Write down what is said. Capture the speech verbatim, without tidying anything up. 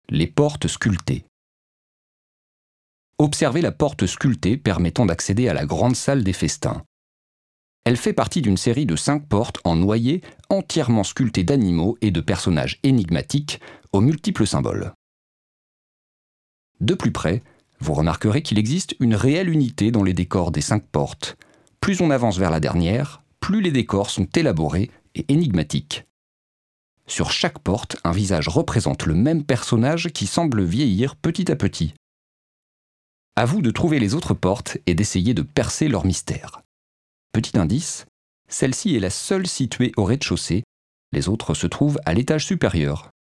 les portes sculptées. Observez la porte sculptée permettant d'accéder à la grande salle des festins. Elle fait partie d'une série de cinq portes en noyer entièrement sculptées d'animaux et de personnages énigmatiques aux multiples symboles. De plus près, vous remarquerez qu'il existe une réelle unité dans les décors des cinq portes. Plus on avance vers la dernière, plus les décors sont élaborés et énigmatiques. Sur chaque porte, un visage représente le même personnage qui semble vieillir petit à petit. À vous de trouver les autres portes et d'essayer de percer leur mystère. Petit indice, celle-ci est la seule située au rez-de-chaussée, les autres se trouvent à l'étage supérieur.